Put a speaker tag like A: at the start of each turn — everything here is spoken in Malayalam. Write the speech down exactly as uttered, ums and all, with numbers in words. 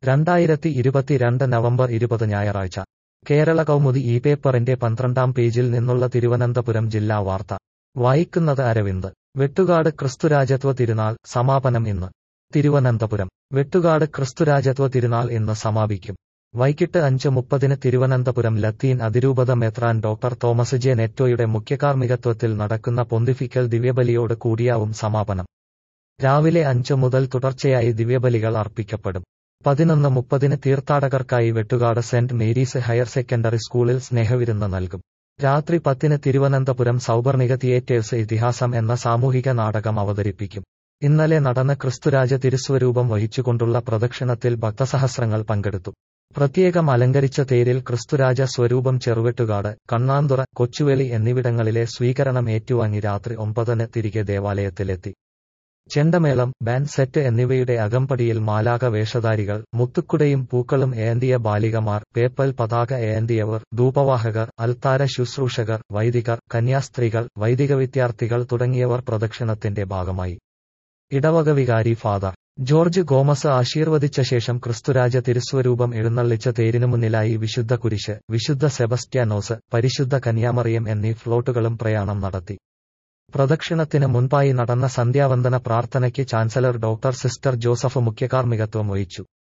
A: രണ്ടായിരത്തി ഇരുപത്തിരണ്ട് നവംബർ ഇരുപത് ഞായറാഴ്ച കേരള കൗമുദി ഈ പേപ്പറിന്റെ പന്ത്രണ്ടാം പേജിൽ നിന്നുള്ള തിരുവനന്തപുരം ജില്ലാ വാർത്ത വായിക്കുന്നത് അരവിന്ദ്. വെട്ടുകാട് ക്രിസ്തുരാജത്വ തിരുനാൾ സമാപനം ഇന്ന്. തിരുവനന്തപുരം. വെട്ടുകാട് ക്രിസ്തുരാജത്വ തിരുനാൾ ഇന്ന് സമാപിക്കും. വൈകിട്ട് അഞ്ച് മുപ്പതിന് തിരുവനന്തപുരം ലത്തീൻ അതിരൂപത മെത്രാൻ ഡോക്ടർ തോമസ് ജെ നെറ്റോയുടെ മുഖ്യകാർമ്മികത്വത്തിൽ നടക്കുന്ന പൊന്തിഫിക്കൽ ദിവ്യബലിയോട് കൂടിയാവും സമാപനം. രാവിലെ അഞ്ച് മുതൽ തുടർച്ചയായി ദിവ്യബലികൾ അർപ്പിക്കപ്പെടും. പതിനൊന്ന് മുപ്പതിന് തീർത്ഥാടകർക്കായി Vettukad saint Mary's higher secondary സ്കൂളിൽ സ്നേഹവിരുന്ന് നൽകും. രാത്രി പത്തിന് തിരുവനന്തപുരം സൗപർണിക തിയേറ്റേഴ്സ് ഇതിഹാസം എന്ന സാമൂഹിക നാടകം അവതരിപ്പിക്കും. ഇന്നലെ നടന്ന ക്രിസ്തുരാജ തിരുസ്വരൂപം വഹിച്ചുകൊണ്ടുള്ള പ്രദക്ഷിണത്തിൽ ഭക്തസഹസ്രങ്ങൾ പങ്കെടുത്തു. പ്രത്യേകം അലങ്കരിച്ച തേരിൽ ക്രിസ്തുരാജ സ്വരൂപം ചെറുവെട്ടുകാട്, കണ്ണാന്തുറ, കൊച്ചുവേളി എന്നിവിടങ്ങളിലെ സ്വീകരണം ഏറ്റുവാങ്ങി രാത്രി ഒമ്പതിന് തിരികെ ദേവാലയത്തിലെത്തി. ചെണ്ടമേളം, ബാൻഡ് സെറ്റ് എന്നിവയുടെ അകമ്പടിയിൽ മാലാഖ വേഷധാരികൾ, മുത്തുക്കുടയും പൂക്കളും ഏന്തിയ ബാലികമാർ, പേപ്പൽ പതാക ഏന്തിയവർ, ധൂപവാഹകർ, അൽത്താര ശുശ്രൂഷകർ, വൈദികർ, കന്യാസ്ത്രീകൾ, വൈദിക വിദ്യാർത്ഥികൾ തുടങ്ങിയവർ പ്രദക്ഷിണത്തിന്റെ ഭാഗമായി. ഇടവക വികാരി ഫാദർ ജോർജ് ഗോമസ് ആശീർവദിച്ച ശേഷം ക്രിസ്തുരാജ തിരുസ്വരൂപം എഴുന്നള്ളിച്ച തേരിനു മുന്നിലായി വിശുദ്ധ കുരിശ്, വിശുദ്ധ സെബസ്റ്റ്യാനോസ്, പരിശുദ്ധ കന്യാമറിയം എന്നീ ഫ്ലോട്ടുകളും പ്രയാണം നടത്തി. പ്രദക്ഷിണത്തിന് മുൻപായി നടന്ന സന്ധ്യാവന്ദന പ്രാർത്ഥനയ്ക്ക് ചാൻസലർ ഡോക്ടർ സിസ്റ്റർ ജോസഫ് മുഖ്യകാർമ്മികത്വം വഹിച്ചു.